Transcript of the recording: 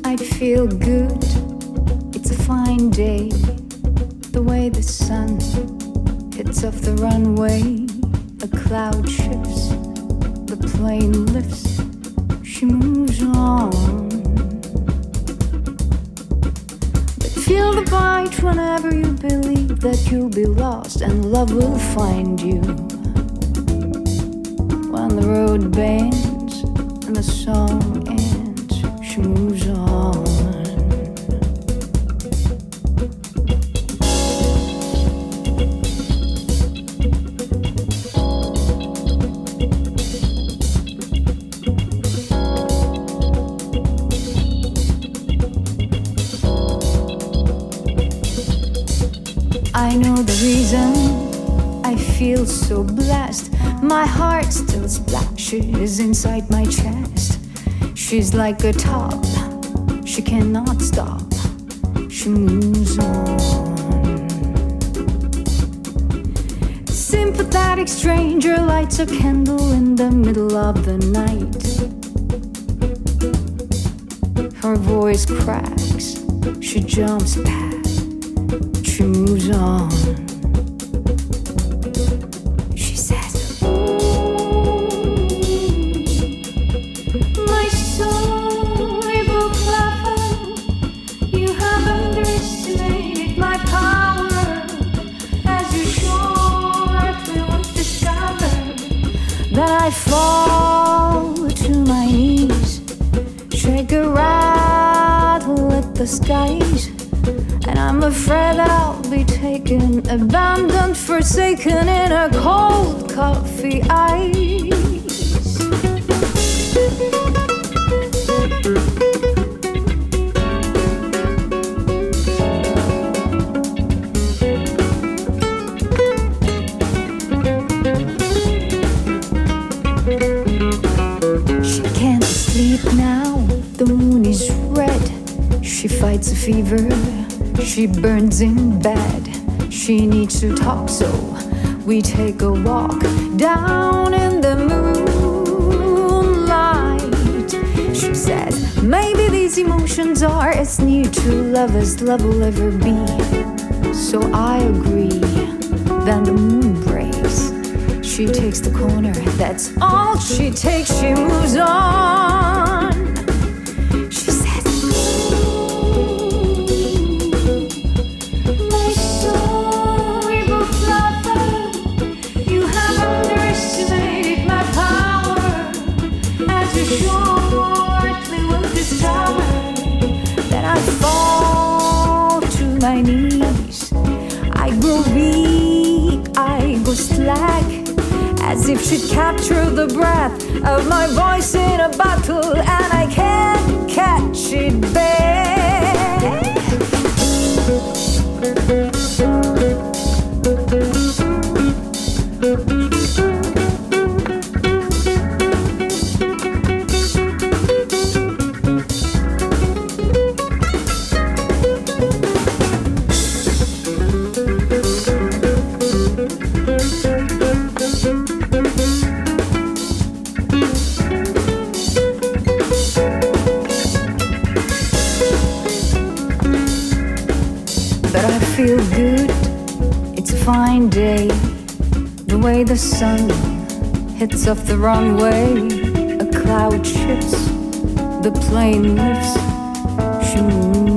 I feel good, it's a fine day. The way the sun hits off the runway, a cloud shifts, the plane lifts, she moves on. But feel the bite whenever you believe that you'll be lost and love will find you. When the road bends and the song ends, she moves on. I know the reason I feel so blessed. My heart still splashes inside my chest. She's like a top, she cannot stop. She moves on. Sympathetic stranger lights a candle in the middle of the night. Her voice cracks, she jumps past, she moves on. She says, my soul, able clever, you have underestimated my power, as you shortly will discover that I fall to my knees, shake a rattle at the skies. And I'm afraid that I'll be taken, abandoned, forsaken in a cold coffee ice. She can't sleep now, the moon is red. She fights a fever, she burns in bed. She needs to talk, so we take a walk down in the moonlight. She says, maybe these emotions are as near to love as love will ever be. So I agree. Then the moon breaks. She takes the corner, that's all she takes. She moves on. She says, shortly will discover that I fall to my knees. I grow weak, I go slack, as if she'd capture the breath of my voice in a bottle, and I can't catch it back. But I feel good, it's a fine day. The way the sun hits off the runway, a cloud shifts, the plane lifts, she moves